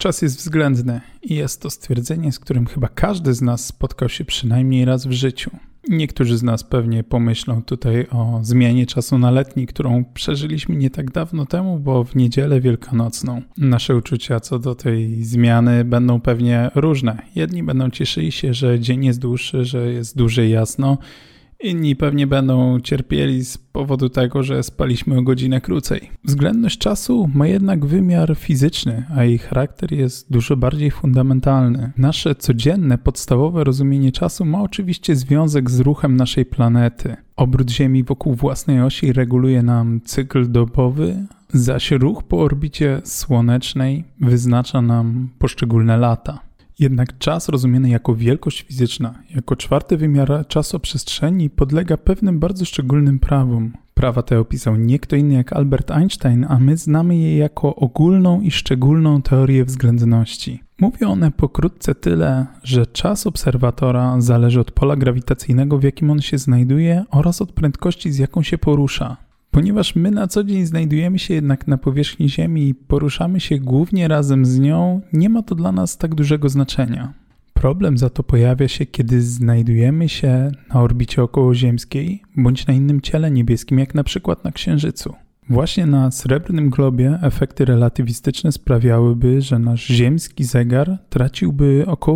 Czas jest względny i jest to stwierdzenie, z którym chyba każdy z nas spotkał się przynajmniej raz w życiu. Niektórzy z nas pewnie pomyślą tutaj o zmianie czasu na letni, którą przeżyliśmy nie tak dawno temu, bo w niedzielę wielkanocną. Nasze uczucia co do tej zmiany będą pewnie różne. Jedni będą cieszyli się, że dzień jest dłuższy, że jest dłużej jasno. Inni pewnie będą cierpieli z powodu tego, że spaliśmy o godzinę krócej. Względność czasu ma jednak wymiar fizyczny, a jej charakter jest dużo bardziej fundamentalny. Nasze codzienne, podstawowe rozumienie czasu ma oczywiście związek z ruchem naszej planety. Obrót Ziemi wokół własnej osi reguluje nam cykl dobowy, zaś ruch po orbicie słonecznej wyznacza nam poszczególne lata. Jednak czas rozumiany jako wielkość fizyczna, jako czwarty wymiar czasoprzestrzeni podlega pewnym bardzo szczególnym prawom. Prawa te opisał nie kto inny jak Albert Einstein, a my znamy je jako ogólną i szczególną teorię względności. Mówią one pokrótce tyle, że czas obserwatora zależy od pola grawitacyjnego, w jakim on się znajduje oraz od prędkości, z jaką się porusza. Ponieważ my na co dzień znajdujemy się jednak na powierzchni Ziemi i poruszamy się głównie razem z nią, nie ma to dla nas tak dużego znaczenia. Problem za to pojawia się, kiedy znajdujemy się na orbicie okołoziemskiej bądź na innym ciele niebieskim, jak na przykład na Księżycu. Właśnie na srebrnym globie efekty relatywistyczne sprawiałyby, że nasz ziemski zegar traciłby około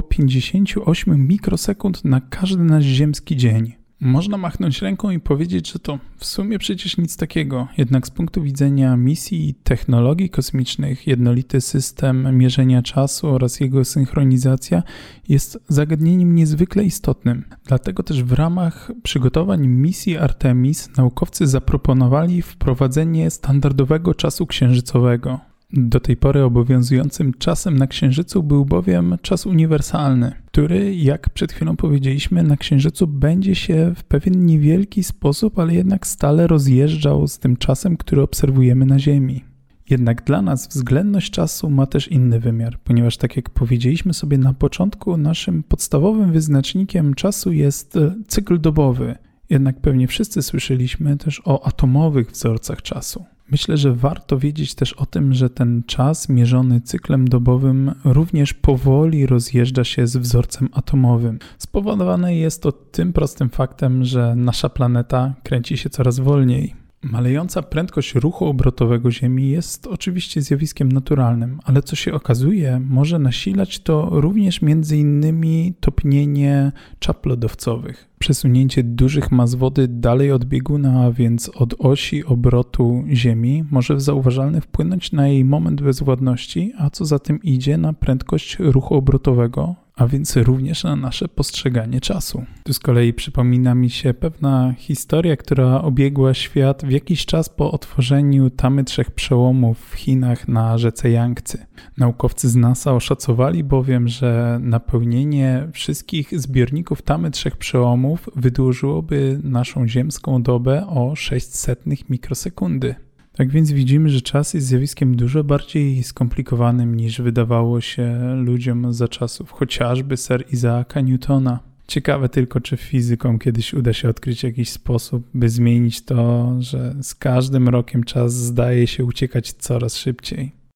58 mikrosekund na każdy nasz ziemski dzień. Można machnąć ręką i powiedzieć, że to w sumie przecież nic takiego, jednak z punktu widzenia misji i technologii kosmicznych jednolity system mierzenia czasu oraz jego synchronizacja jest zagadnieniem niezwykle istotnym. Dlatego też w ramach przygotowań misji Artemis naukowcy zaproponowali wprowadzenie standardowego czasu księżycowego. Do tej pory obowiązującym czasem na Księżycu był bowiem czas uniwersalny, który, jak przed chwilą powiedzieliśmy, na Księżycu będzie się w pewien niewielki sposób, ale jednak stale rozjeżdżał z tym czasem, który obserwujemy na Ziemi. Jednak dla nas względność czasu ma też inny wymiar, ponieważ tak jak powiedzieliśmy sobie na początku, naszym podstawowym wyznacznikiem czasu jest cykl dobowy. Jednak pewnie wszyscy słyszeliśmy też o atomowych wzorcach czasu. Myślę, że warto wiedzieć też o tym, że ten czas mierzony cyklem dobowym również powoli rozjeżdża się z wzorcem atomowym. Spowodowane jest to tym prostym faktem, że nasza planeta kręci się coraz wolniej. Malejąca prędkość ruchu obrotowego Ziemi jest oczywiście zjawiskiem naturalnym, ale co się okazuje, może nasilać to również m.in. topnienie czap lodowcowych. Przesunięcie dużych mas wody dalej od bieguna, a więc od osi obrotu Ziemi, może w zauważalny wpłynąć na jej moment bezwładności, a co za tym idzie na prędkość ruchu obrotowego, a więc również na nasze postrzeganie czasu. Tu z kolei przypomina mi się pewna historia, która obiegła świat w jakiś czas po otworzeniu tamy trzech przełomów w Chinach na rzece Jangtzy. Naukowcy z NASA oszacowali bowiem, że napełnienie wszystkich zbiorników tamy trzech przełomów wydłużyłoby naszą ziemską dobę o 600 mikrosekundy. Tak więc widzimy, że czas jest zjawiskiem dużo bardziej skomplikowanym niż wydawało się ludziom za czasów chociażby Sir Isaaca Newtona. Ciekawe tylko, czy fizykom kiedyś uda się odkryć jakiś sposób, by zmienić to, że z każdym rokiem czas zdaje się uciekać coraz szybciej.